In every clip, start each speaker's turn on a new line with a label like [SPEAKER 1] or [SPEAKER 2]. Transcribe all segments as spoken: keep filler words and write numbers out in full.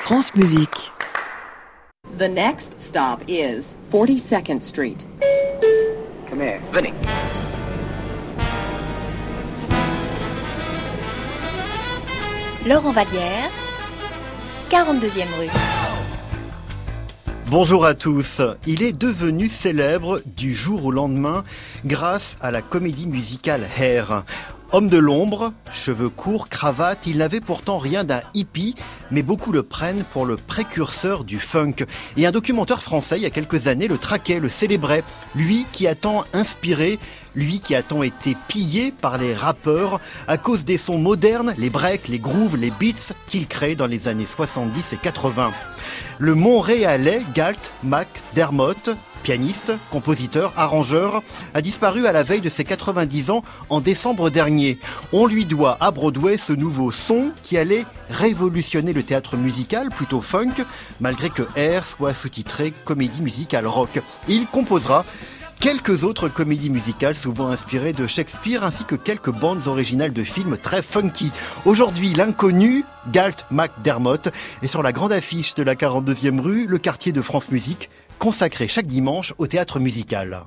[SPEAKER 1] France Musique.
[SPEAKER 2] The next stop is forty-second Street.
[SPEAKER 3] Come here, Vinny.
[SPEAKER 4] Laurent Vallière, quarante-deuxième rue.
[SPEAKER 5] Bonjour à tous. Il est devenu célèbre du jour au lendemain grâce à la comédie musicale Hair. Homme de l'ombre, cheveux courts, cravate, il n'avait pourtant rien d'un hippie, mais beaucoup le prennent pour le précurseur du funk. Et un documentaire français, il y a quelques années, le traquait, le célébrait. Lui qui a tant inspiré, lui qui a tant été pillé par les rappeurs à cause des sons modernes, les breaks, les grooves, les beats qu'il crée dans les années soixante-dix et quatre-vingts. Le Montréalais Galt McDermott, pianiste, compositeur, arrangeur, a disparu à la veille de ses quatre-vingt-dix ans en décembre dernier. On lui doit à Broadway ce nouveau son qui allait révolutionner le théâtre musical, plutôt funk, malgré que Hair soit sous-titré comédie musicale rock. Il composera quelques autres comédies musicales souvent inspirées de Shakespeare ainsi que quelques bandes originales de films très funky. Aujourd'hui, l'inconnu, Galt McDermott, est sur la grande affiche de la quarante-deuxième rue, le quartier de France Musique, consacré chaque dimanche au théâtre musical.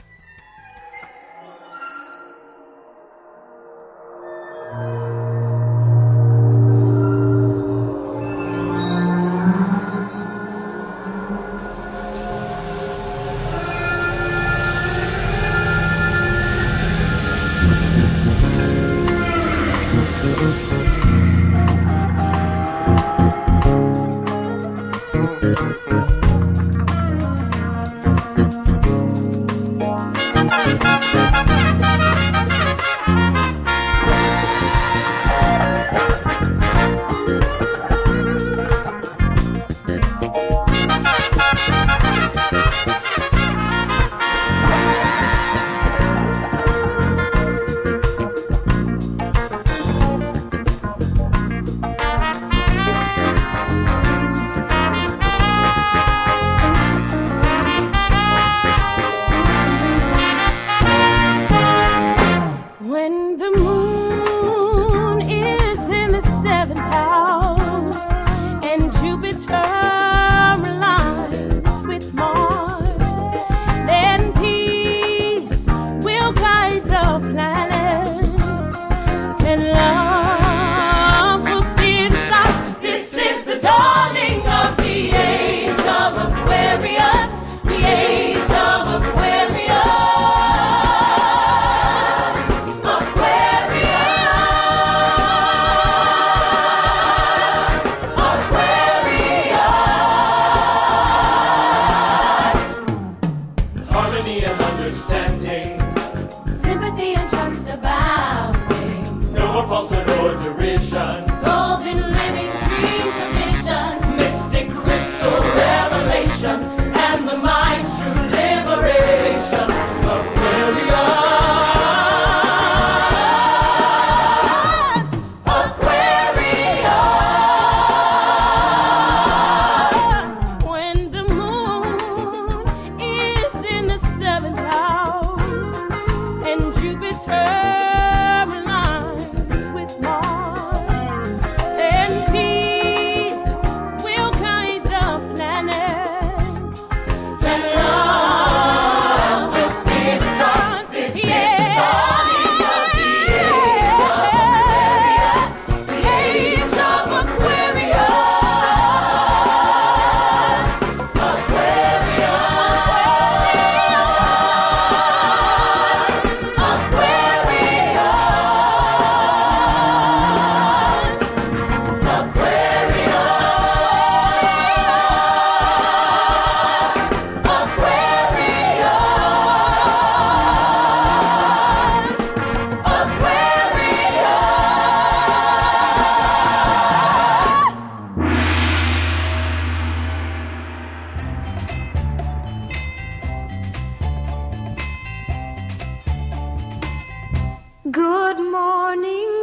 [SPEAKER 6] Good morning,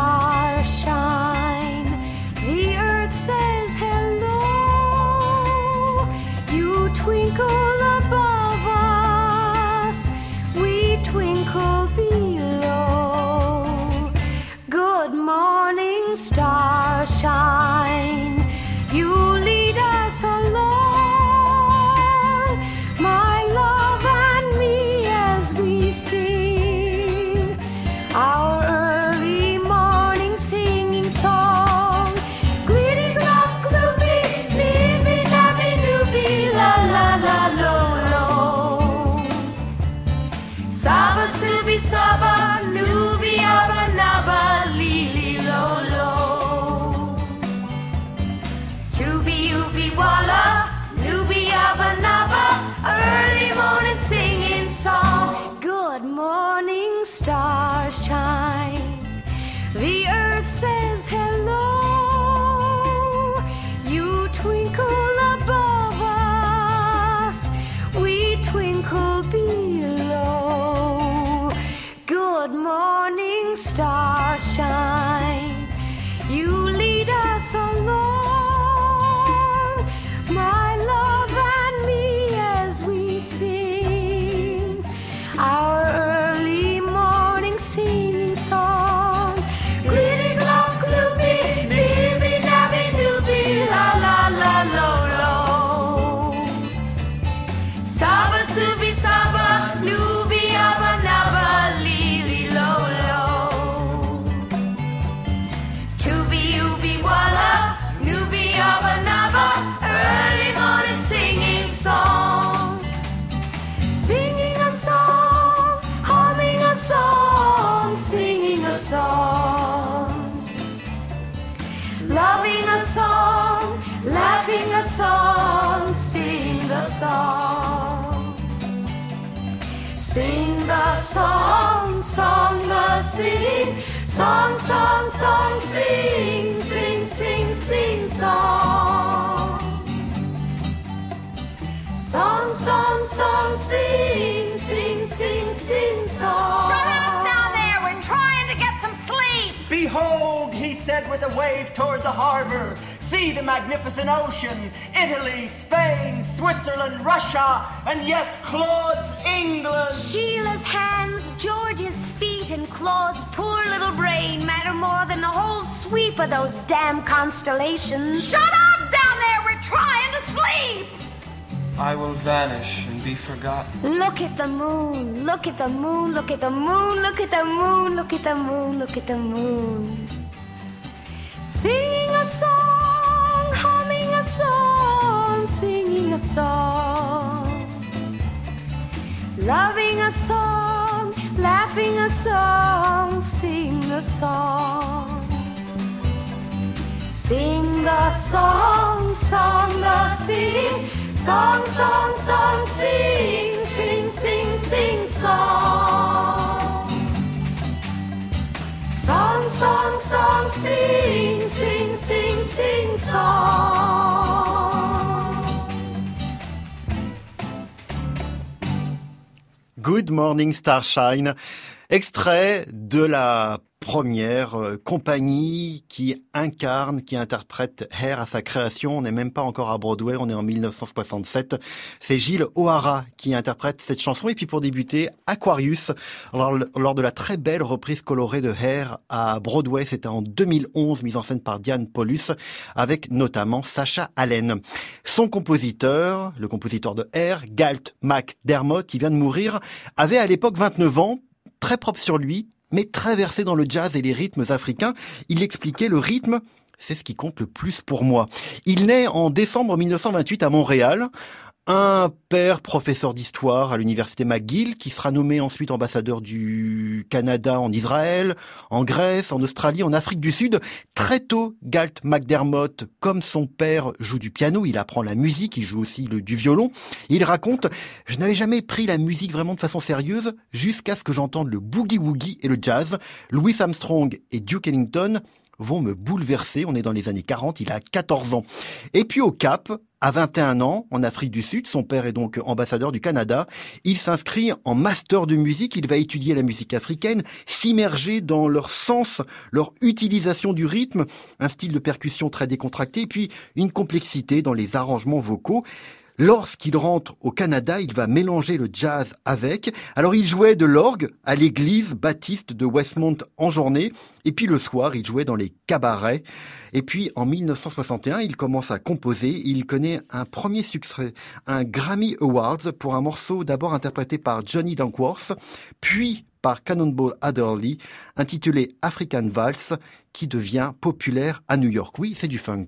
[SPEAKER 6] starshine. The earth says hello. You twinkle above us. We twinkle below. Good morning, starshine. You lead Ubi Walla, Nubi Abba Naba, early morning singing song. Good morning, starshine. The earth says hello. You twinkle above us, we twinkle below. Good morning, starshine. You lead us along, my love and me, as we sing our early morning singing song. Glitty glop gloopy, nibby nabby noopy, la la la lo lo. Saba subi saba, nooby abba nabba, lily lo lo. Tubi ubi walla, nooby abba nabba, early morning singing song. Singing a song, humming a song, singing a song. Loving a song, laughing a song, sing the song. Sing the song, song the sing, song, song, song, sing, sing, sing, sing, song. Song, song, song, sing, sing, sing, sing, song.
[SPEAKER 1] Shut up down there, we're trying to get some sleep.
[SPEAKER 7] Behold, he said with a wave toward the harbor, see the magnificent ocean, Italy, Spain, Switzerland, Russia, and yes, Claude's England.
[SPEAKER 6] Sheila's hands, George's feet, and Claude's poor little brain matter more than the whole sweep of those damn constellations.
[SPEAKER 1] Shut up down there, we're trying to sleep.
[SPEAKER 8] I will vanish and be forgotten.
[SPEAKER 6] Look at the moon, look at the moon, look at the moon, look at the moon, look at the moon, look at the moon. Singing a song, humming a song, singing a song. Loving a song, laughing a song, sing the song. Sing the song, song the sing, song, song, song, sing, sing, sing, sing, song. Song, song, song, sing, sing, sing, sing, song.
[SPEAKER 5] Good Morning Starshine, extrait de la première euh, compagnie qui incarne, qui interprète Hair à sa création. On n'est même pas encore à Broadway, on est en mille neuf cent soixante-sept. C'est Gilles O'Hara qui interprète cette chanson. Et puis pour débuter, Aquarius, lors, lors de la très belle reprise colorée de Hair à Broadway, c'était en deux mille onze, mise en scène par Diane Paulus, avec notamment Sacha Allen. Son compositeur, le compositeur de Hair, Galt MacDermot, qui vient de mourir, avait à l'époque vingt-neuf ans, très propre sur lui, mais très versé dans le jazz et les rythmes africains. Il expliquait le rythme, c'est ce qui compte le plus pour moi. Il naît en décembre mille neuf cent vingt-huit à Montréal. Un père professeur d'histoire à l'université McGill qui sera nommé ensuite ambassadeur du Canada en Israël, en Grèce, en Australie, en Afrique du Sud. Très tôt, Galt MacDermot, comme son père, joue du piano, il apprend la musique, il joue aussi le, du violon. Il raconte « Je n'avais jamais pris la musique vraiment de façon sérieuse jusqu'à ce que j'entende le boogie-woogie et le jazz. Louis Armstrong et Duke Ellington vont me bouleverser. » On est dans les années quarante, il a quatorze ans. Et puis au Cap, à vingt et un ans, en Afrique du Sud, son père est donc ambassadeur du Canada. Il s'inscrit en master de musique. Il va étudier la musique africaine, s'immerger dans leur sens, leur utilisation du rythme, un style de percussion très décontracté, et puis une complexité dans les arrangements vocaux. Lorsqu'il rentre au Canada, il va mélanger le jazz avec. Alors il jouait de l'orgue à l'église baptiste de Westmount en journée. Et puis le soir, il jouait dans les cabarets. Et puis en mille neuf cent soixante et un, il commence à composer. Il connaît un premier succès, un Grammy Awards pour un morceau d'abord interprété par Johnny Dankworth, puis par Cannonball Adderley, intitulé African Vals, qui devient populaire à New York. Oui, c'est du funk.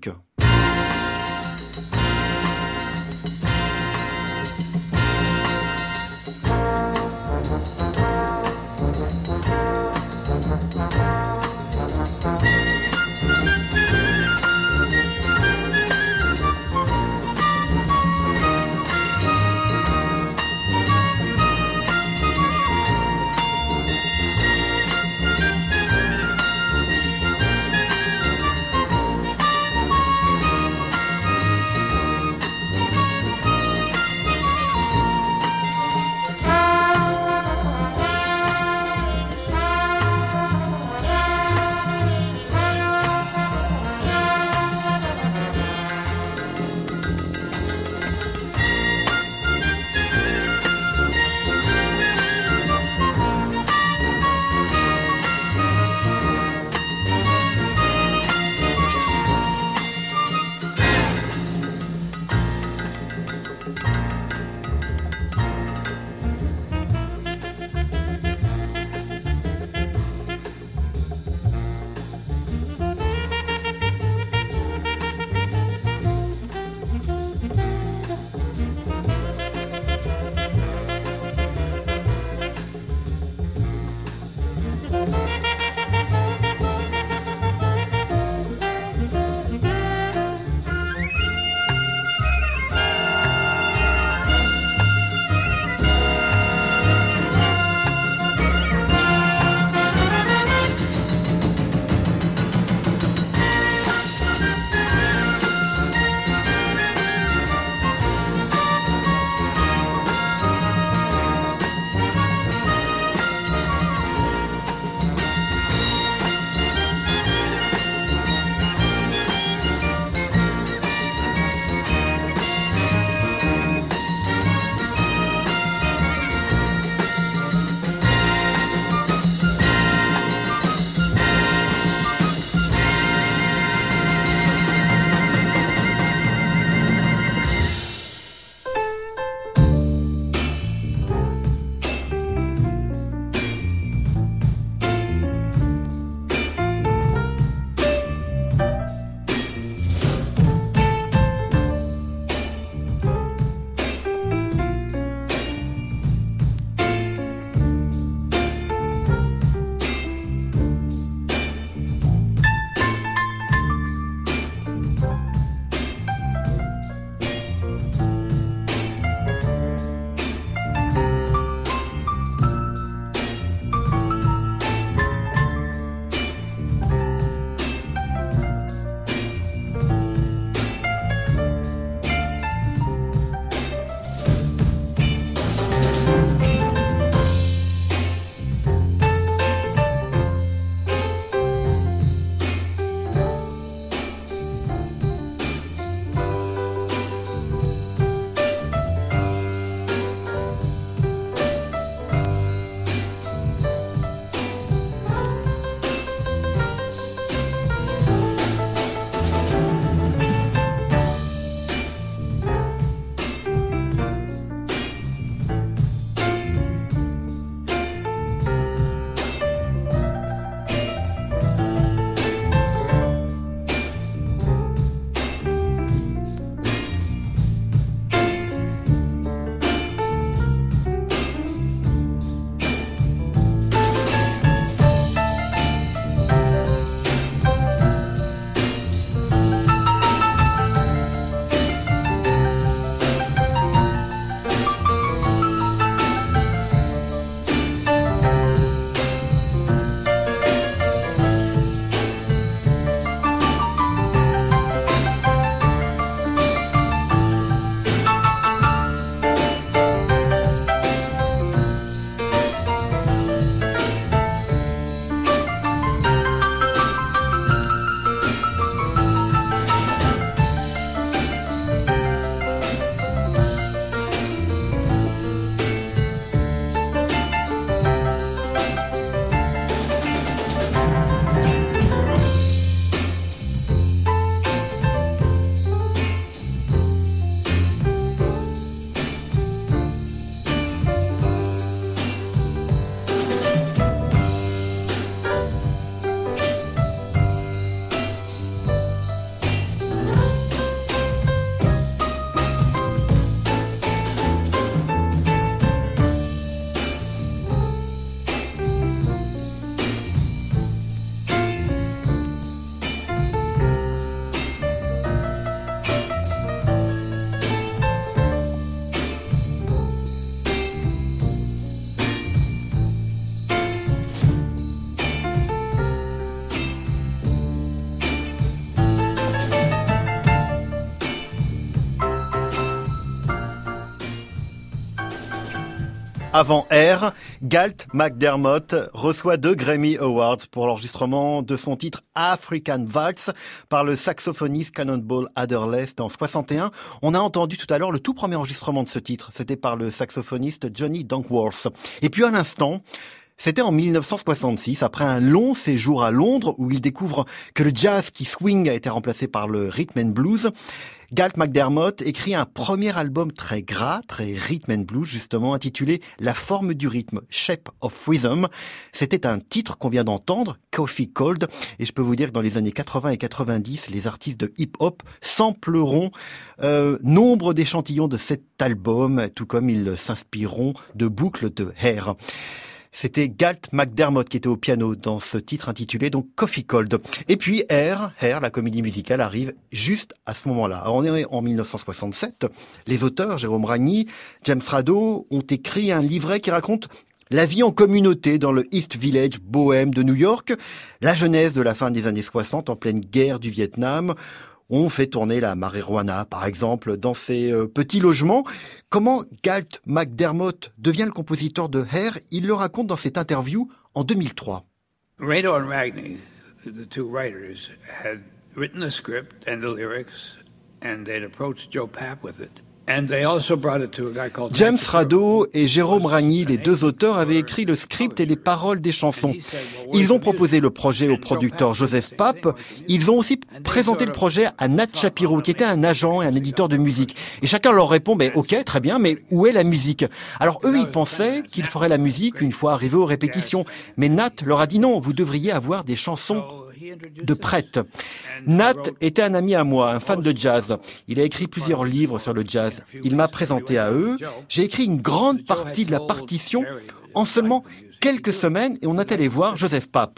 [SPEAKER 5] Avant Air, Galt McDermott reçoit deux Grammy Awards pour l'enregistrement de son titre African Waltz par le saxophoniste Cannonball Adderley en soixante et un. On a entendu tout à l'heure le tout premier enregistrement de ce titre. C'était par le saxophoniste Johnny Dankworth. Et puis à l'instant, c'était en mille neuf cent soixante-six, après un long séjour à Londres où il découvre que le jazz qui swing a été remplacé par le rhythm and blues. Galt McDermott écrit un premier album très gras, très rhythm and blues justement, intitulé La forme du rythme, Shape of Rhythm. C'était un titre qu'on vient d'entendre, Coffee Cold, et je peux vous dire que dans les années quatre-vingts et quatre-vingt-dix, les artistes de hip-hop sampleront euh, nombre d'échantillons de cet album, tout comme ils s'inspireront de boucles de Hair. C'était Galt McDermott qui était au piano dans ce titre intitulé donc Coffee Cold. Et puis Hair, Hair, la comédie musicale arrive juste à ce moment-là. Alors on est en mille neuf cent soixante-sept. Les auteurs, Jérôme Ragni, James Rado, ont écrit un livret qui raconte la vie en communauté dans le East Village bohème de New York, la jeunesse de la fin des années soixante en pleine guerre du Vietnam. On fait tourner la marijuana, par exemple, dans ces euh, petits logements. Comment Galt McDermott devient le compositeur de Hair? Il le raconte dans cette interview en deux mille trois.
[SPEAKER 9] Rado and Ragni, the two writers, had written the script and the lyrics, and they'd approached Joe Papp with it. And they also brought it to a guy called
[SPEAKER 5] James Rado et Jérôme Ragni, les deux auteurs, avaient écrit le script et les paroles des chansons. Ils ont proposé le projet au producteur Joseph Papp. Ils ont aussi présenté le projet à Nat Shapiro, qui était un agent et un éditeur de musique. Et chacun leur répond, ben, ok, très bien, mais où est la musique? Alors eux, ils pensaient qu'ils feraient la musique une fois arrivés aux répétitions. Mais Nat leur a dit non, vous devriez avoir des chansons de prête. Nat était un ami à moi, un fan de jazz. Il a écrit plusieurs livres sur le jazz. Il m'a présenté à eux. J'ai écrit une grande partie de la partition en seulement quelques semaines et on est allé voir Joseph Papp.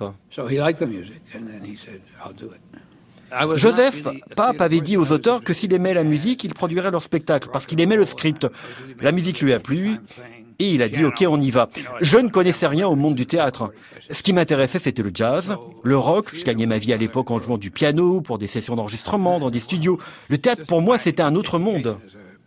[SPEAKER 5] Joseph Papp avait dit aux auteurs que s'il aimait la musique, il produirait leur spectacle parce qu'il aimait le script. La musique lui a plu. Et il a dit, ok, on y va. Je ne connaissais rien au monde du théâtre. Ce qui m'intéressait, c'était le jazz, le rock. Je gagnais ma vie à l'époque en jouant du piano pour des sessions d'enregistrement dans des studios. Le théâtre, pour moi, c'était un autre monde.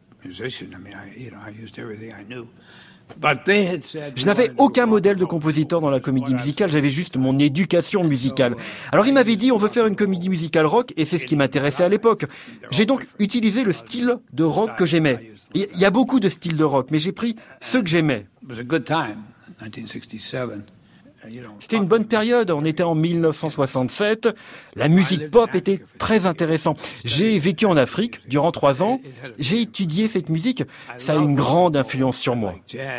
[SPEAKER 5] Je n'avais aucun modèle de compositeur dans la comédie musicale, j'avais juste mon éducation musicale. Alors il m'avait dit, on veut faire une comédie musicale rock, et c'est ce qui m'intéressait à l'époque. J'ai donc utilisé le style de rock que j'aimais. Il y a beaucoup de styles de rock, mais j'ai pris ceux que j'aimais. C'était une bonne période, on était en mille neuf cent soixante-sept, la musique pop était très intéressante. J'ai vécu en Afrique durant trois ans, j'ai étudié cette musique, ça a une grande influence sur moi.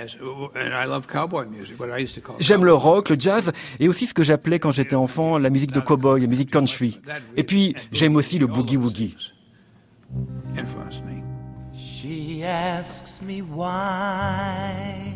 [SPEAKER 5] J'aime le rock, le jazz, et aussi ce que j'appelais quand j'étais enfant la musique de cow-boy, la musique country. Et puis j'aime aussi le boogie-woogie.
[SPEAKER 10] She asks me why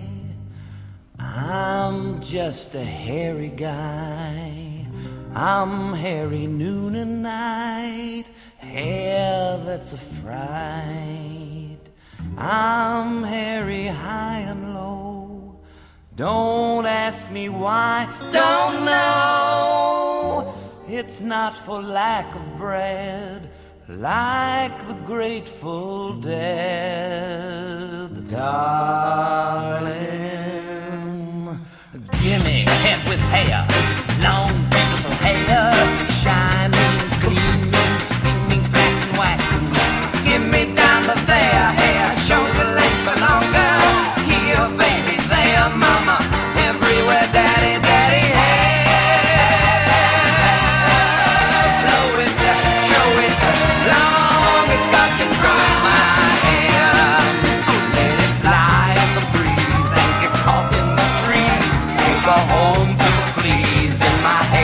[SPEAKER 10] I'm just a hairy guy. I'm hairy noon and night, hair that's a fright. I'm hairy high and low. Don't ask me why, don't know. It's not for lack of bread, like the Grateful Dead, darling.
[SPEAKER 11] Gimme a head with hair, long beautiful hair, shining, gleaming, steaming, flax and waxing. Gimme down to there, hair, shoulder length or longer. Here, baby, there, mama, everywhere, daddy, daddy, hair. Blow it, show it, long as God can grow in my hair. Let it fly in the breeze and get caught in the trees. Go home to the fleas in my hair.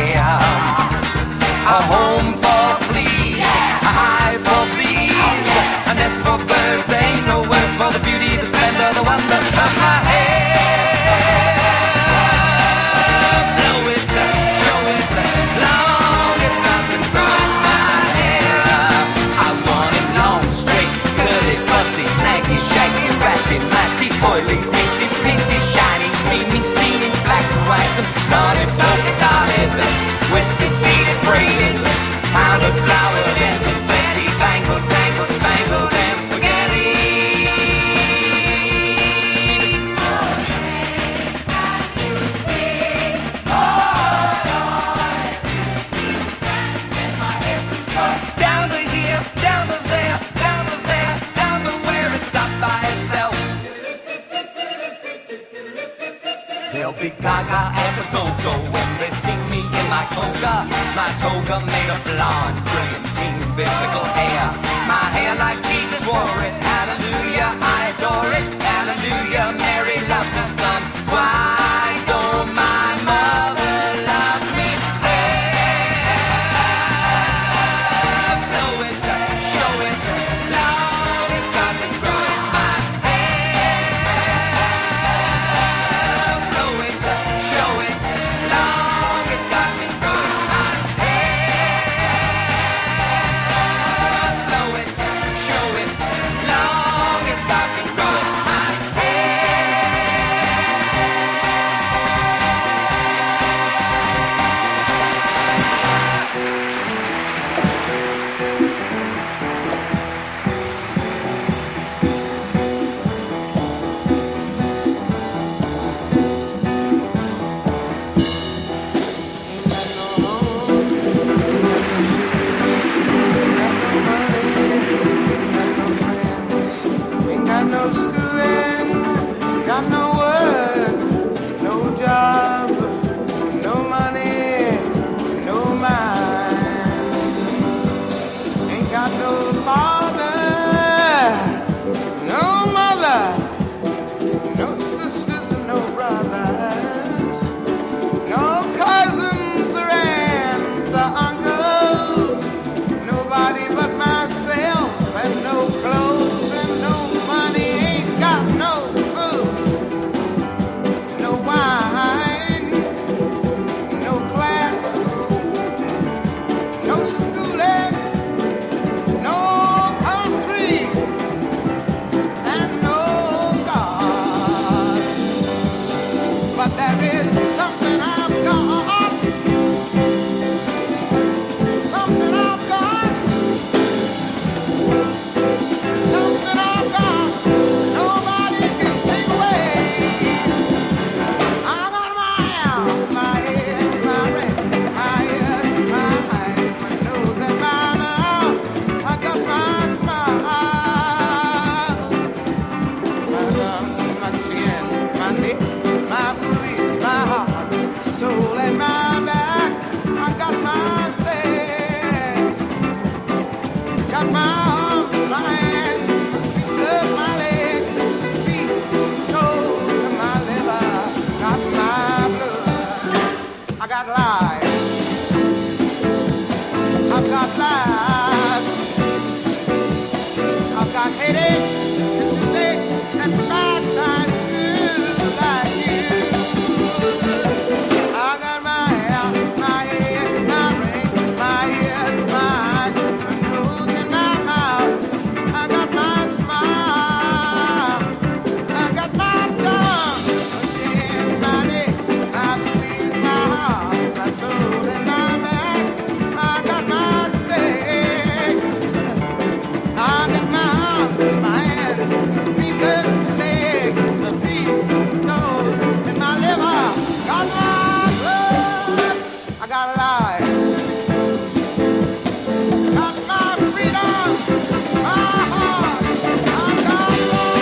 [SPEAKER 11] big gaga and the go-go when they sing me in my toga. My toga made of blonde, brilliant, teen, biblical hair. My hair like Jesus wore it. Hallelujah, I adore it. Hallelujah, Mary loved her son. Why don't my mother love me? Hair, flow it, show it, long it's got me growing. My hair, flow it, show it, long it's got me growing. My hair, flow it, show it, long it's got me growing. My
[SPEAKER 12] Ain't got no schooling, got no work, no job, no money, no mind. Ain't got no father, no mother, no sisters and no brothers, no cousins or aunts or uncles, nobody but myself and no clothes and no money, ain't got no food, no wine, no class, no schooling, no country, and no God. But there is something I've got, something I've got, something I've got, nobody can take away. I got my arm, my head, my ring, my ears, my eyes, my nose and my mouth. I got my smile, my lungs, my chin, my neck, my booties, my heart, soul and my back. I got my sense, got my arms, my hands, my feet, my legs, feet, toes, and my liver, got my blood. I got life, I've got lives, I've got headaches, and toothaches, and bad times too, like you. I got my hair, my head, my ring, my ears, my eyes, my nose and my mouth. I got my smile, I got my tongue, my chin, my neck, my booties, my heart, my soul and my back. I got my sex, I got my arms, my hands, my feet, my legs, my feet, toes, and my liver. Got my blood, I got life, got my freedom, my heart, I got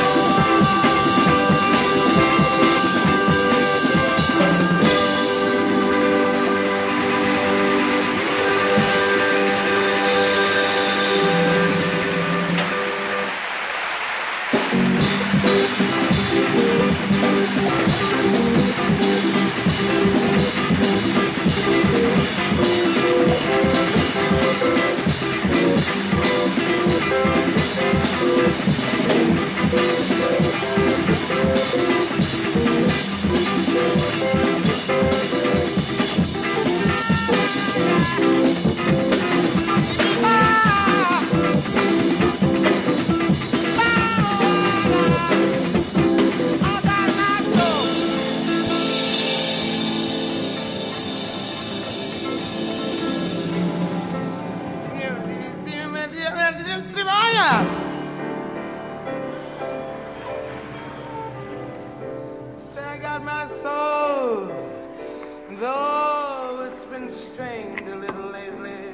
[SPEAKER 12] Said I got my soul, though it's been strained a little lately.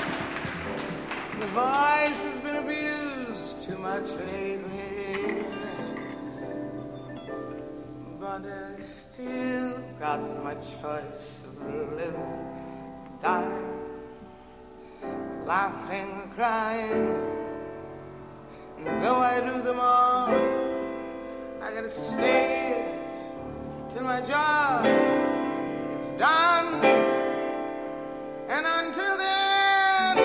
[SPEAKER 12] The voice has been abused too much lately. but I still got my choice of living, dying, laughing, crying. And though I do them all, I gotta stay till my job is done. And until then,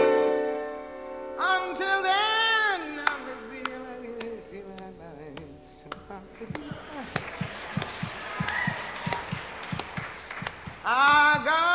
[SPEAKER 12] until then, I'm busy. I got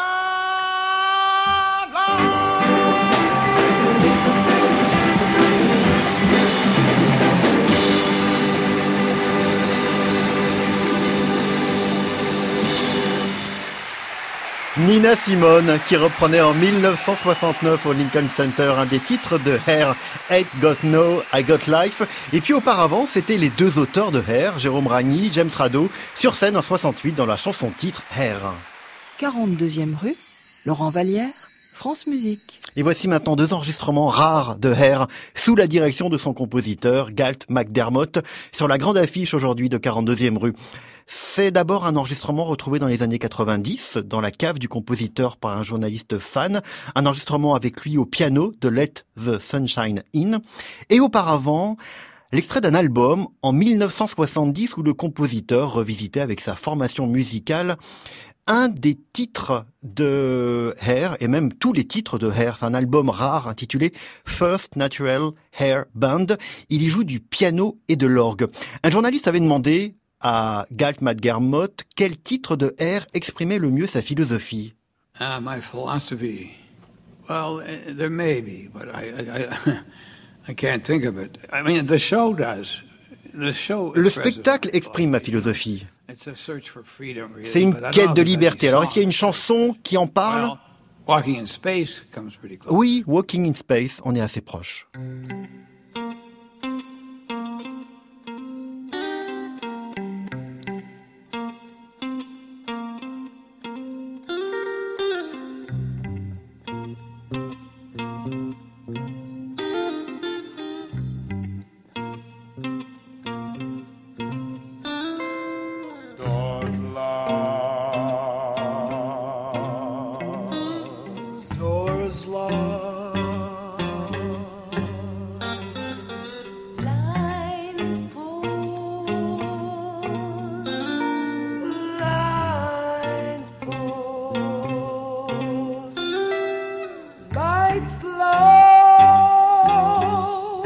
[SPEAKER 5] Nina Simone qui reprenait en dix-neuf cent soixante-neuf au Lincoln Center un des titres de Hair, Ain't Got No, I Got Life. Et puis auparavant, c'était les deux auteurs de Hair, Jérôme Ragni, James Rado, sur scène en soixante-huit dans la chanson titre Hair.
[SPEAKER 2] quarante-deuxième rue, Laurent Vallière, France Musique.
[SPEAKER 5] Et voici maintenant deux enregistrements rares de Hair sous la direction de son compositeur Galt MacDermot sur la grande affiche aujourd'hui de quarante-deuxième rue. C'est d'abord un enregistrement retrouvé dans les années quatre-vingt-dix dans la cave du compositeur par un journaliste fan, un enregistrement avec lui au piano de Let the Sunshine In, et auparavant l'extrait d'un album en dix-neuf cent soixante-dix où le compositeur revisitait avec sa formation musicale un des titres de Hair, et même tous les titres de Hair. C'est un album rare intitulé First Natural Hair Band. Il y joue du piano et de l'orgue. Un journaliste avait demandé à Galt MacDermot quel titre de Hair exprimait le mieux sa philosophie.
[SPEAKER 9] Uh, my philosophy, well, uh, there may be, but I, I, I, I can't think of it. I mean, the show does. The show
[SPEAKER 5] Le spectacle exprime ma philosophie.
[SPEAKER 9] It's a search for freedom, really,
[SPEAKER 5] C'est une
[SPEAKER 9] but I
[SPEAKER 5] quête
[SPEAKER 9] don't
[SPEAKER 5] de
[SPEAKER 9] think
[SPEAKER 5] liberté.
[SPEAKER 9] any
[SPEAKER 5] Alors, est-ce qu'il y a
[SPEAKER 9] song-
[SPEAKER 5] une chanson qui en parle?
[SPEAKER 9] Well, Walking in Space comes pretty close.
[SPEAKER 5] Oui, Walking in Space, on est assez proche.
[SPEAKER 12] doors locked, doors locked,
[SPEAKER 6] Blinds pulled, blinds pulled, lights low,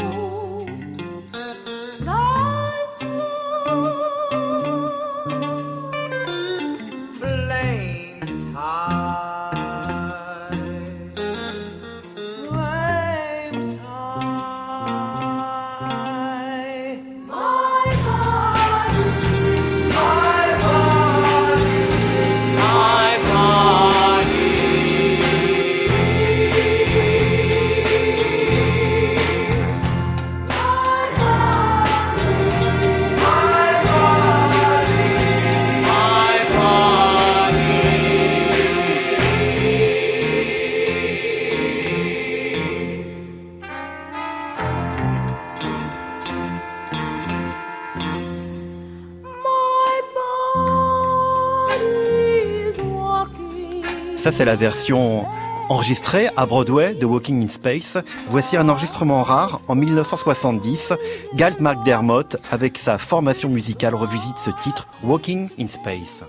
[SPEAKER 6] lights low,
[SPEAKER 12] flames high, flames high.
[SPEAKER 6] my body,
[SPEAKER 12] My body, my
[SPEAKER 5] Ça, c'est la version enregistrée à Broadway de Walking in Space. Voici un enregistrement rare en dix-neuf cent soixante-dix. Galt MacDermot, avec sa formation musicale, revisite ce titre Walking in Space.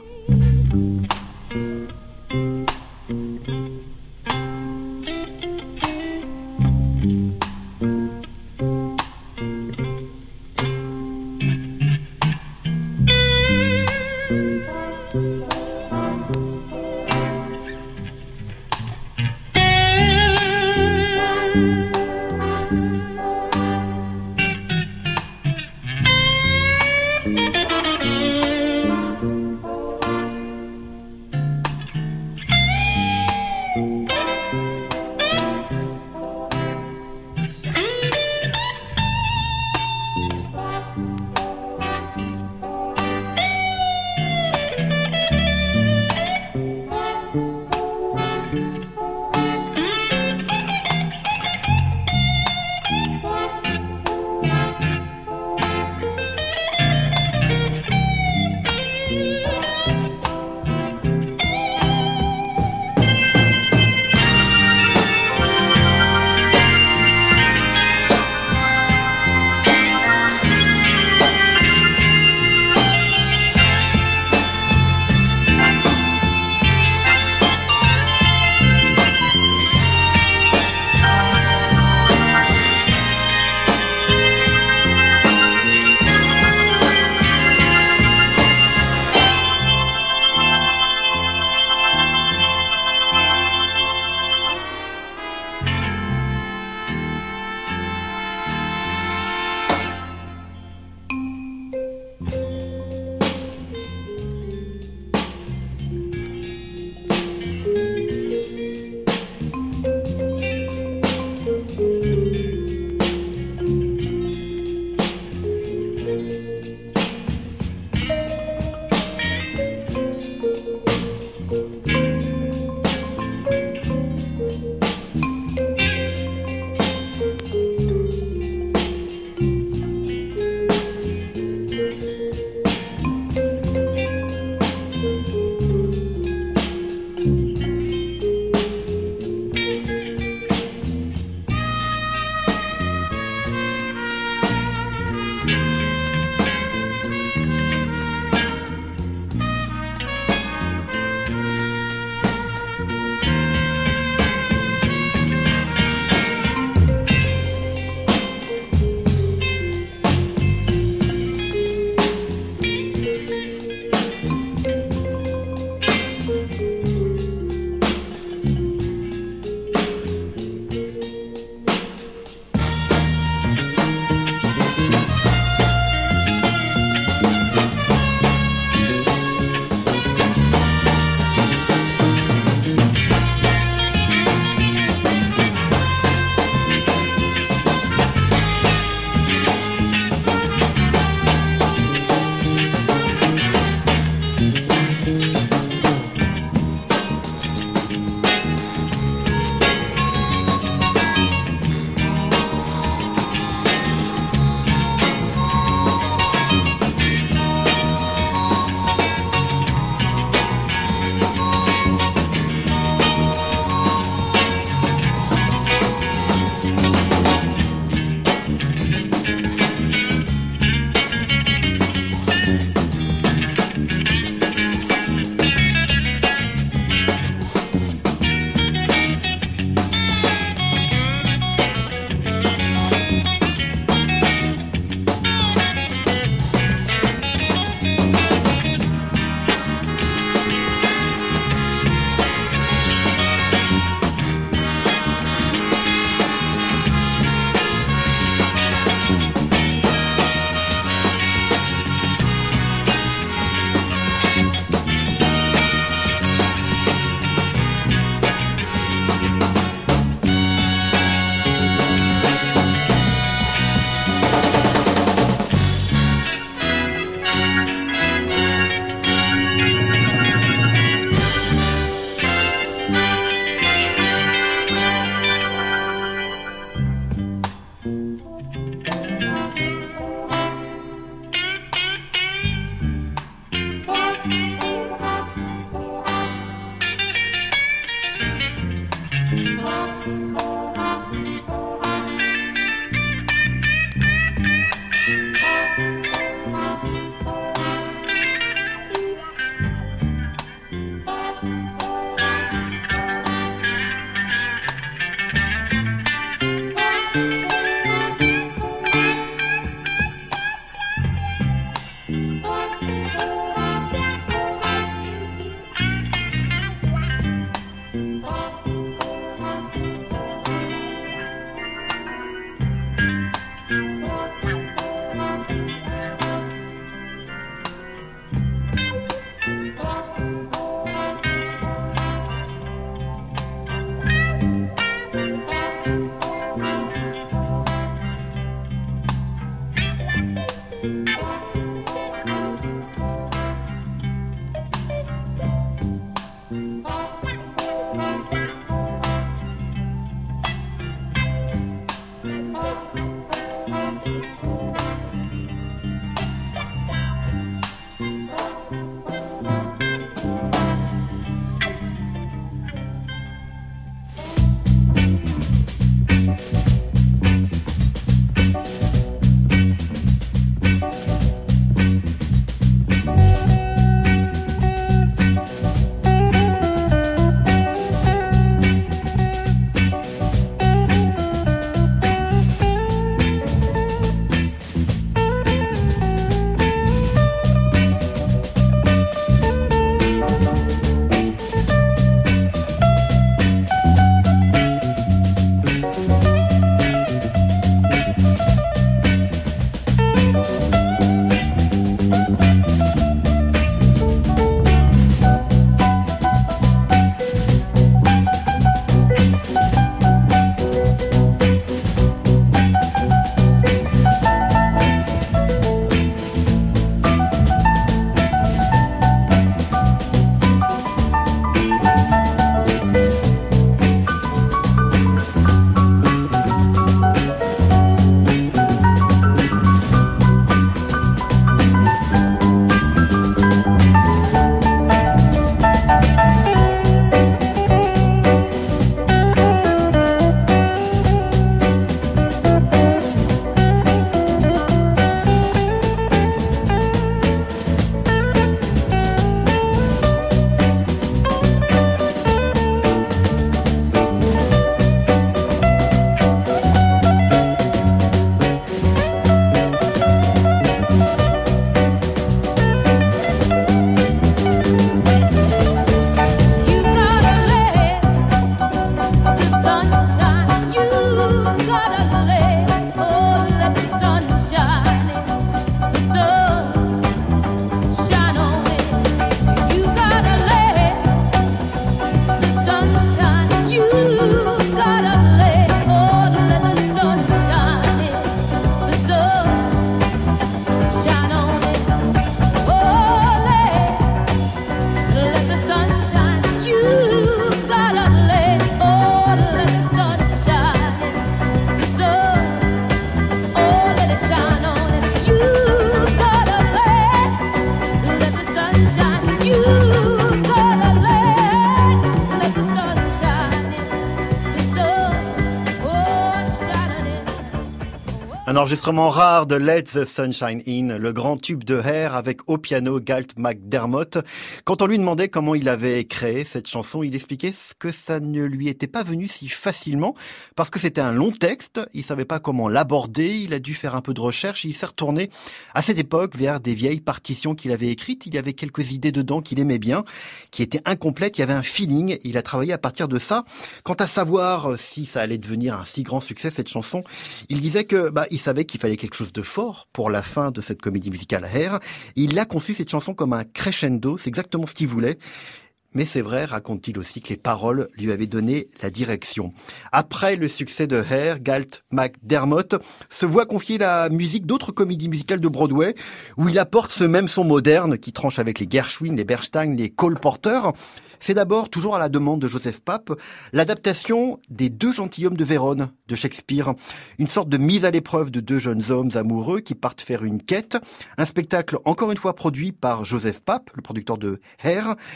[SPEAKER 5] Un enregistrement rare de Let the Sunshine In, le grand tube de Hare avec au piano Galt McDermott. Quand on lui demandait comment il avait créé cette chanson, il expliquait que ça ne lui était pas venu si facilement parce que c'était un long texte, il savait pas comment l'aborder, il a dû faire un peu de recherche et il s'est retourné à cette époque vers des vieilles partitions qu'il avait écrites. Il y avait quelques idées dedans qu'il aimait bien, qui étaient incomplètes, il y avait un feeling, il a travaillé à partir de ça. Quant à savoir si ça allait devenir un si grand succès cette chanson, il disait que bah il savait qu'il fallait quelque chose de fort pour la fin de cette comédie musicale Hare. Il a conçu cette chanson comme un crescendo, c'est exactement ce qu'il voulait. Mais c'est vrai, raconte-t-il aussi, que les paroles lui avaient donné la direction. Après le succès de Hare, Galt McDermott se voit confier la musique d'autres comédies musicales de Broadway, où il apporte ce même son moderne qui tranche avec les Gershwin, les Bernstein, les Cole Porter. C'est d'abord, toujours à la demande de Joseph Papp, l'adaptation des Deux gentilshommes de Vérone de Shakespeare. Une sorte de mise à l'épreuve de deux jeunes hommes amoureux qui partent faire une quête. Un spectacle encore une fois produit par Joseph Papp, le producteur de Hare,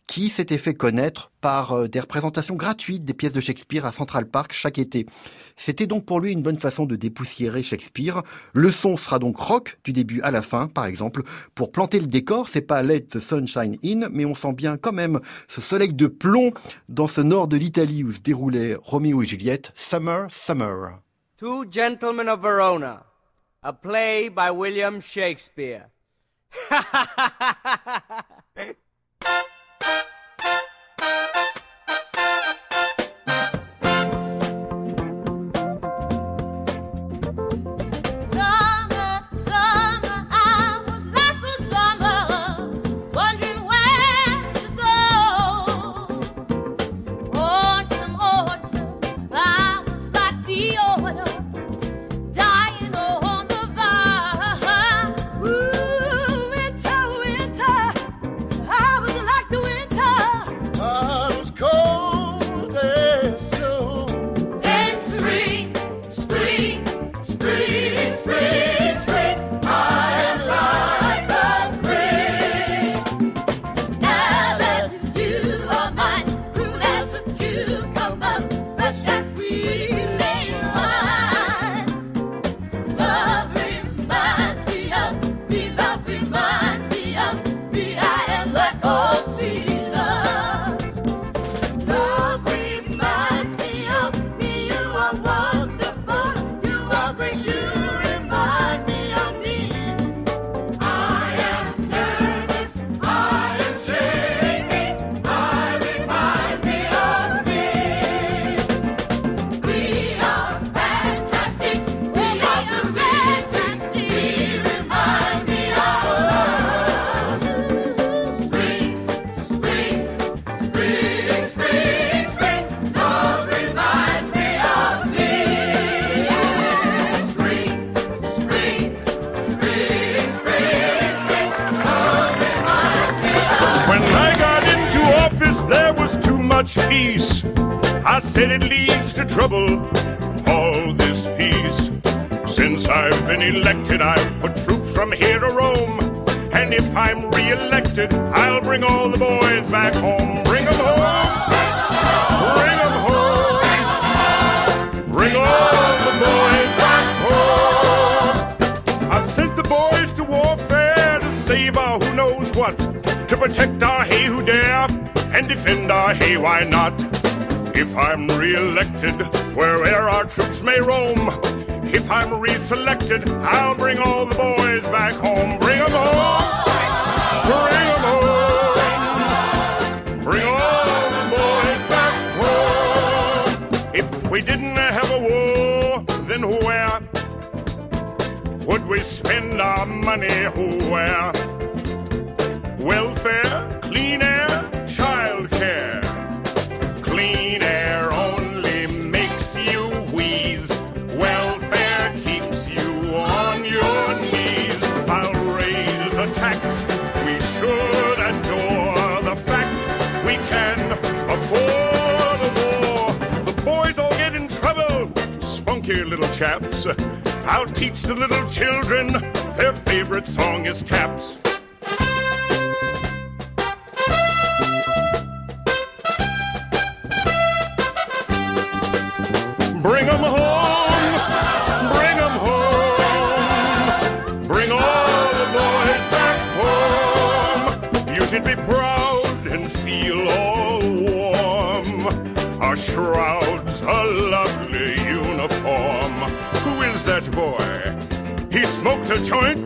[SPEAKER 5] qui s'était fait connaître par euh, des représentations gratuites des pièces de Shakespeare à Central Park chaque été. C'était donc pour lui une bonne façon de dépoussiérer Shakespeare. Le son sera donc rock du début à la fin, par exemple. Pour planter le décor, c'est pas Let the Sunshine In, mais on sent bien quand même ce soleil de plomb dans ce nord de l'Italie où se déroulait Roméo et Juliette, Summer, Summer.
[SPEAKER 13] Two Gentlemen of Verona, a play by William Shakespeare.
[SPEAKER 14] Peace. I said it leads to trouble, all this peace. Since I've been elected, I've put troops from here to Rome. And if I'm re-elected, I'll bring all the boys back home. Bring them home, bring them home, bring all the boys back home. I've sent the boys to warfare to save our who knows what, to protect our hey who dare and defend our hey why not. If I'm re-elected, where'er our troops may roam, if I'm re-selected, I'll bring all the boys back home. Bring them home, bring them home, bring all the boys back home. If we didn't have a war, then where would we spend our money? Where? Welfare, clean air, child care. Clean air only makes you wheeze. Welfare keeps you on your knees. I'll raise the tax. We should adore the fact we can afford a war. The boys all get in trouble, spunky little chaps. I'll teach the little children their favorite song is Taps. Bring them home, bring them home, bring all the boys back home. You should be proud and feel all warm. Our shroud's a lovely uniform. Who is that boy? He smoked a joint.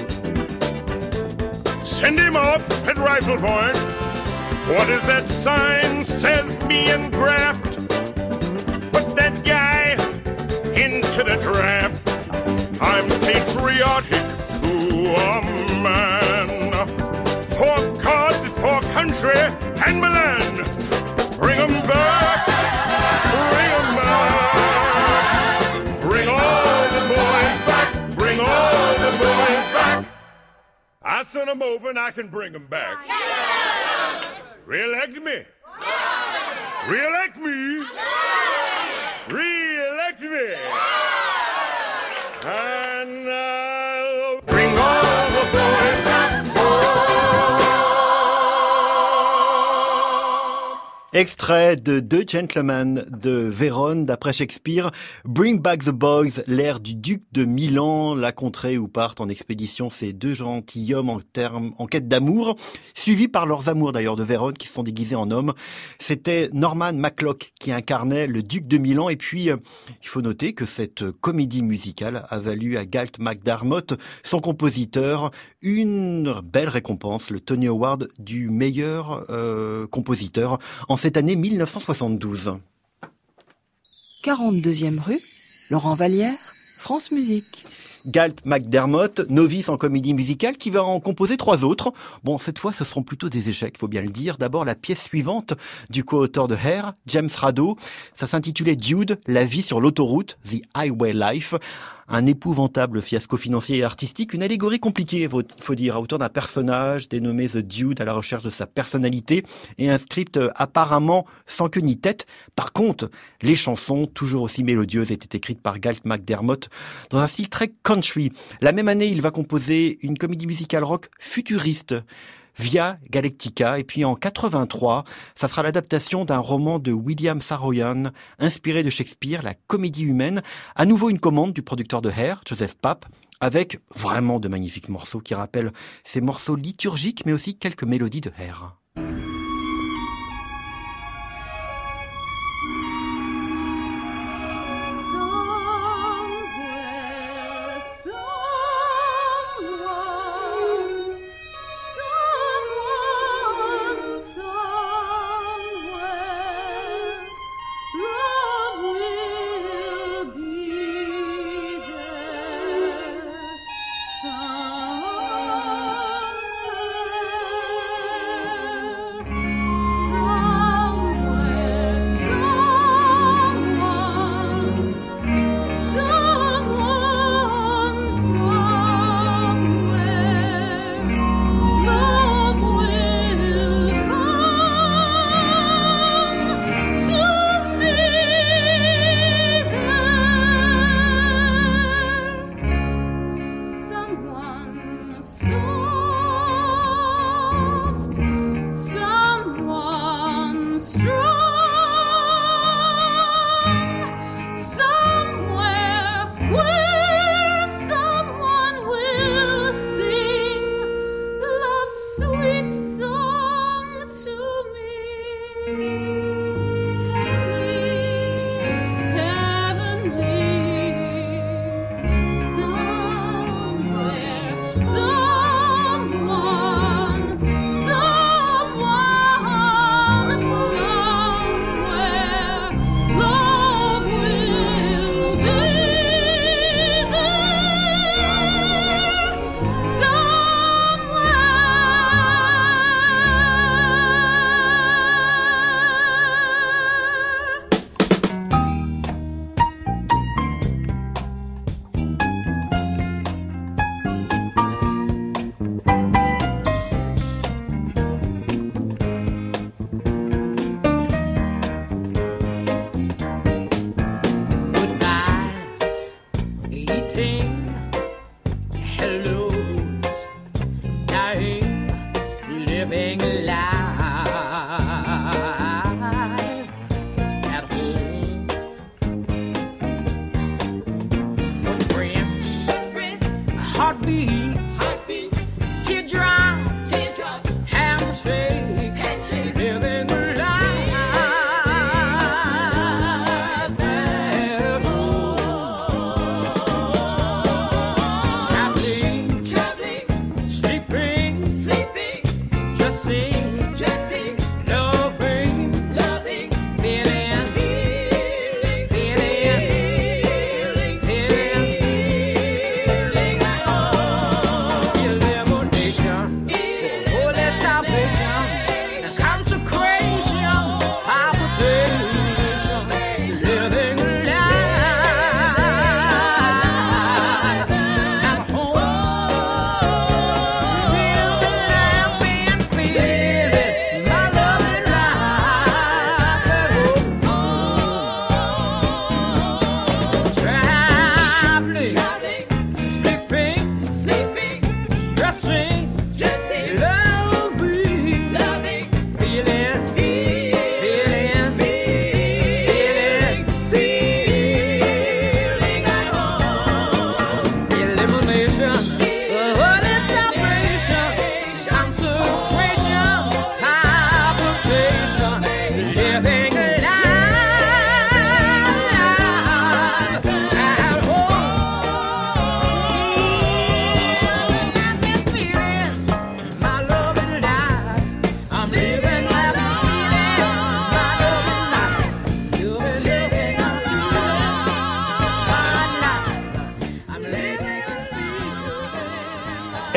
[SPEAKER 14] Send him off at rifle point. What is that sign? Says me and Graft. That guy into the draft. I'm patriotic to a man. For God, for country, and Milan. Bring them back, bring them back. Bring all the boys back, bring all the boys back. I sent them over and I can bring them back. Yeah. Re-elect me. Yeah. Re-elect me. Yeah. Re-elect me, and I'll bring all the boys back home.
[SPEAKER 5] Extrait de Deux Gentlemen de Vérone d'après Shakespeare. Bring Back the Boys, l'ère du duc de Milan, la contrée où partent en expédition ces deux gentilshommes en, termes, en quête d'amour, suivis par leurs amours d'ailleurs de Vérone qui se sont déguisés en hommes. C'était Norman MacLoch qui incarnait le duc de Milan. Et puis, euh, il faut noter que cette comédie musicale a valu à Galt MacDermot, son compositeur, une belle récompense, le Tony Award du meilleur euh, compositeur en cette année mille neuf cent soixante-douze.
[SPEAKER 15] quarante-deuxième rue, Laurent Vallière, France Musique.
[SPEAKER 5] Galt MacDermot, novice en comédie musicale, qui va en composer trois autres. Bon, cette fois, ce seront plutôt des échecs, faut bien le dire. D'abord, la pièce suivante du co-auteur de Hair, James Rado. Ça s'intitulait Dude, la vie sur l'autoroute, The Highway Life. Un épouvantable fiasco financier et artistique, une allégorie compliquée, il faut dire, autour d'un personnage dénommé The Dude à la recherche de sa personnalité et un script apparemment sans queue ni tête. Par contre, les chansons, toujours aussi mélodieuses, étaient écrites par Galt MacDermot dans un style très country. La même année, il va composer une comédie musicale rock futuriste, Via Galactica, et puis en quatre-vingt-trois, ça sera l'adaptation d'un roman de William Saroyan, inspiré de Shakespeare, La Comédie humaine, à nouveau une commande du producteur de Hair, Joseph Papp, avec vraiment de magnifiques morceaux qui rappellent ces morceaux liturgiques, mais aussi quelques mélodies de Hair.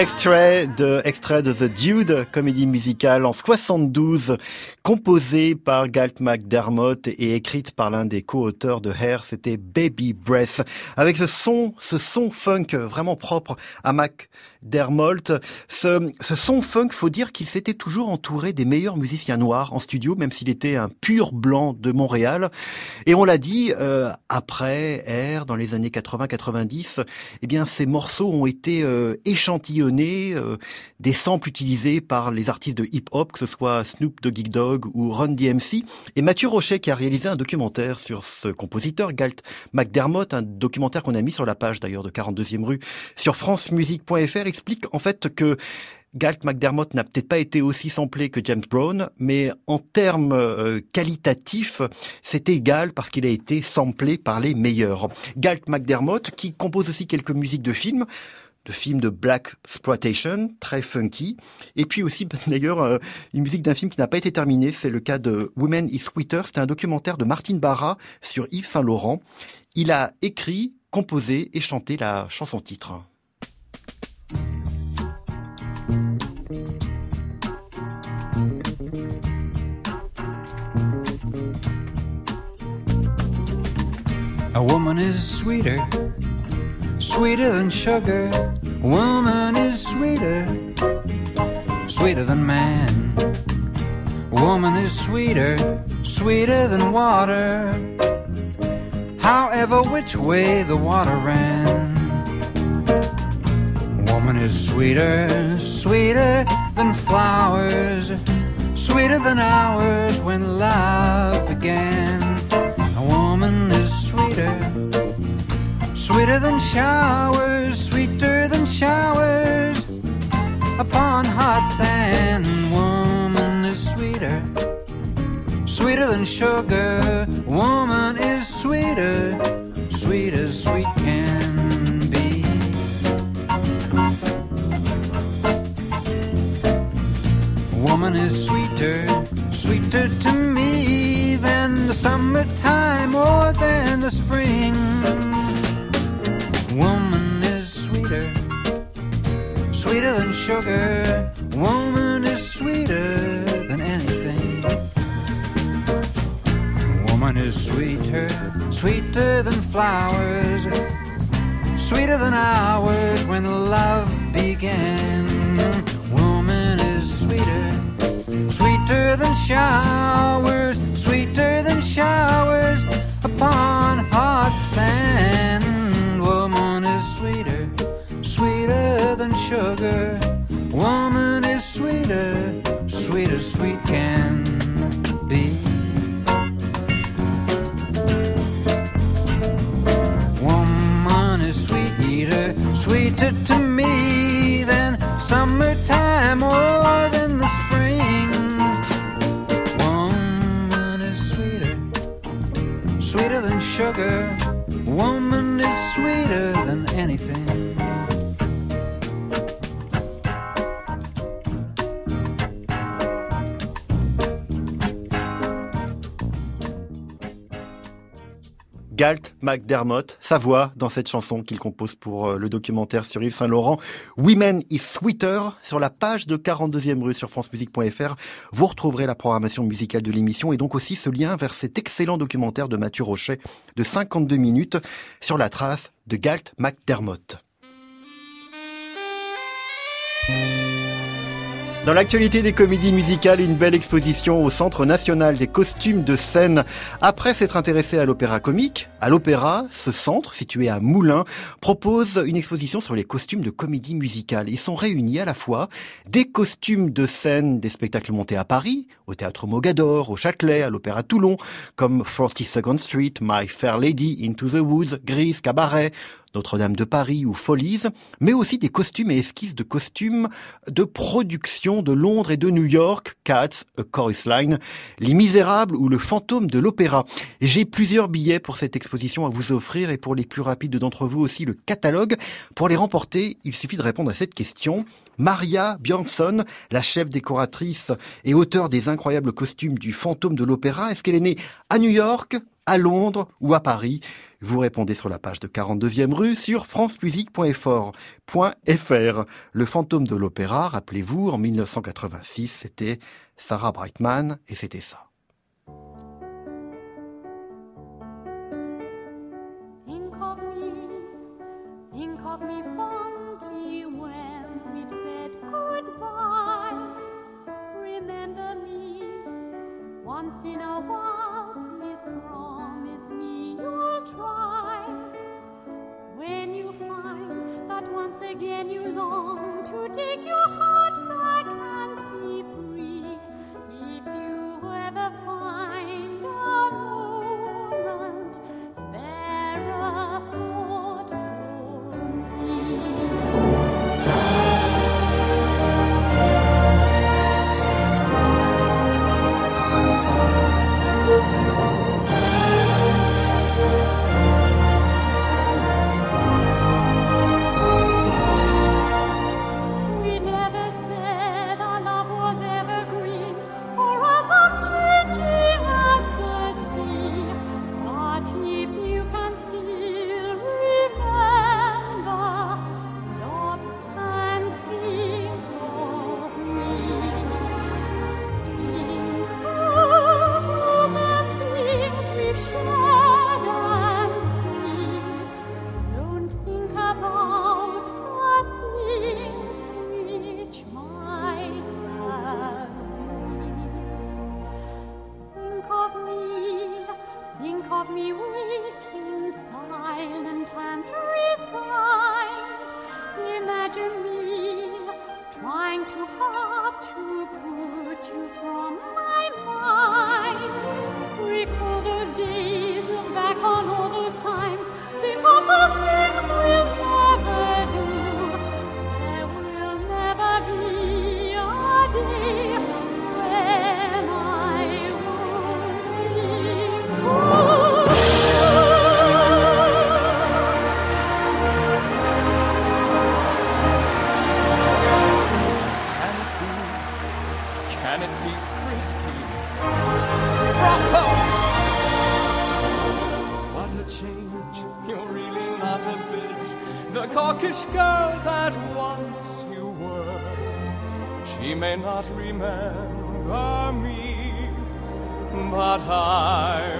[SPEAKER 5] Extrait de, extrait de The Dude, comédie musicale en soixante-douze, composée par Galt MacDermot et écrite par l'un des co-auteurs de Hair, c'était Baby Breath. Avec ce son, ce son funk vraiment propre à MacDermot. Ce, ce son funk, faut dire qu'il s'était toujours entouré des meilleurs musiciens noirs en studio, même s'il était un pur blanc de Montréal. Et on l'a dit, euh, après Hair, dans les années quatre-vingts quatre-vingt-dix, eh bien, ces morceaux ont été euh, échantillonnés, euh, des samples utilisés par les artistes de hip-hop, que ce soit Snoop Doggy Dogg ou Run D M C. Et Mathieu Rochet, qui a réalisé un documentaire sur ce compositeur, Galt MacDermot, un documentaire qu'on a mis sur la page d'ailleurs de quarante-deuxième rue sur france musique point f r, explique en fait que Galt MacDermot n'a peut-être pas été aussi samplé que James Brown, mais en termes euh, qualitatifs, c'est égal parce qu'il a été samplé par les meilleurs. Galt MacDermot, qui compose aussi quelques musiques de films, de films de Black Exploitation, très funky, et puis aussi d'ailleurs euh, une musique d'un film qui n'a pas été terminé, c'est le cas de Women is Sweeter, c'était un documentaire de Martin Barra sur Yves Saint Laurent. Il a écrit, composé et chanté la chanson-titre.
[SPEAKER 16] A woman is sweeter, sweeter than sugar. A woman is sweeter, sweeter than man. A woman is sweeter, sweeter than water. However, which way the water ran. A woman is sweeter, sweeter than flowers, sweeter than ours when love began. A woman is sweeter, sweeter than showers, sweeter than showers upon hot sand. Woman is sweeter, sweeter than sugar. Woman is sweeter, sweet as sweet can be. Woman is sweeter, sweeter to me than the summertime or than the spring. Woman is sweeter, sweeter than sugar. Woman is sweeter than anything. Woman is sweeter, sweeter than flowers, sweeter than ours when love began. Woman is sweeter, sweeter than showers, sweeter than showers upon hot sand. Woman is sweeter, sweeter than sugar. Woman is sweeter, sweet as sweet can be. Woman is sweeter, sweeter to me than summertime or than the spring. Woman is sweeter, sweeter than sugar. Woman is sweeter than anything.
[SPEAKER 5] Galt MacDermot, sa voix dans cette chanson qu'il compose pour le documentaire sur Yves Saint Laurent, Women is Sweeter. Sur la page de quarante-deuxième rue sur france musique point f r, vous retrouverez la programmation musicale de l'émission et donc aussi ce lien vers cet excellent documentaire de Mathieu Rochet de cinquante-deux minutes sur la trace de Galt MacDermot. Dans l'actualité des comédies musicales, une belle exposition au Centre national des costumes de scène. Après s'être intéressé à l'opéra comique, à l'opéra, ce centre, situé à Moulins, propose une exposition sur les costumes de comédie musicale. Ils sont réunis à la fois des costumes de scène des spectacles montés à Paris, au Théâtre Mogador, au Châtelet, à l'Opéra Toulon, comme forty-second Street, My Fair Lady, Into the Woods, Grease, Cabaret, Notre-Dame de Paris ou Folies, mais aussi des costumes et esquisses de costumes de production de Londres et de New York, Cats, A Chorus Line, Les Misérables ou Le Fantôme de l'Opéra. J'ai plusieurs billets pour cette exposition à vous offrir et pour les plus rapides d'entre vous aussi le catalogue. Pour les remporter, il suffit de répondre à cette question. Maria Björnsson, la chef décoratrice et auteure des incroyables costumes du Fantôme de l'Opéra, est-ce qu'elle est née à New York, à Londres ou à Paris? Vous répondez sur la page de quarante-deuxième rue sur francemusique point f r. Le fantôme de l'opéra, rappelez-vous, en mille neuf cent quatre-vingt-six, c'était Sarah Brightman et c'était ça.
[SPEAKER 6] Think of me, think of me fondly when we've said goodbye. Remember me once in a while, please promise me you'll try. When you find that once again you long to take your heart back and be free, if you ever find a moment, spare a thought for me. We never said our love was evergreen or as unchanging as the sea. But if you can still remember, stop and think of me. Think of all the things we've shared and seen. Don't think about the things which might have been. Think of me, think of me waking silent and resigned. Imagine me trying too hard to put you from my mind. Recall those days, look back on all those times. Think of the things we'll never do. There will never be a day when I won't think of you.
[SPEAKER 17] Can it be Christine? Bravo! What a change, you're really not a bit the coquettish girl that once you were. She may not remember me, but I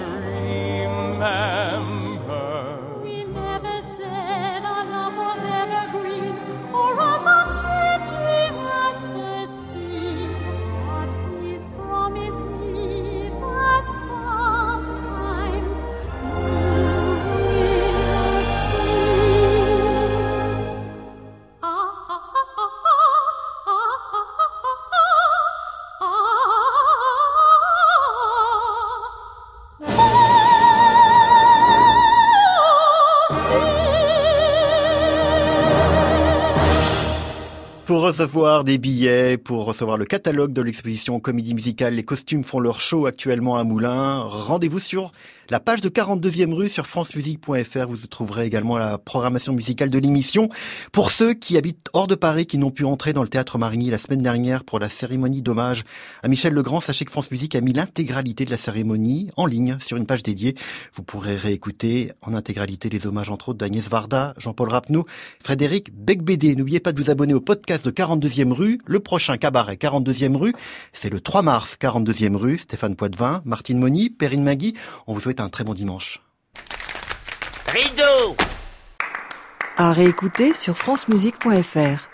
[SPEAKER 17] remember.
[SPEAKER 6] We never said our love was evergreen or as unchanging as the sea. But please promise me that sometimes you will feel. Ah, ah, ah, ah, ah, ah, ah,
[SPEAKER 5] Pour recevoir des billets, pour recevoir le catalogue de l'exposition Comédie Musicale, les costumes font leur show actuellement à Moulins. Rendez-vous sur la page de quarante-deuxième rue sur francemusique point f r. Vous trouverez également la programmation musicale de l'émission. Pour ceux qui habitent hors de Paris, qui n'ont pu entrer dans le Théâtre Marigny la semaine dernière pour la cérémonie d'hommage à Michel Legrand, sachez que France Musique a mis l'intégralité de la cérémonie en ligne sur une page dédiée. Vous pourrez réécouter en intégralité les hommages entre autres d'Agnès Varda, Jean-Paul Rapneau, Frédéric Becbédé. N'oubliez pas de vous abonner au podcast de quarante-deuxième rue. Le prochain cabaret quarante-deuxième rue, c'est le trois mars, quarante-deuxième rue. Stéphane Poitvin, Martine Moni, Perrine Magui. On vous souhaite un très bon dimanche.
[SPEAKER 18] Rideau!
[SPEAKER 15] À réécouter sur francemusique point f r.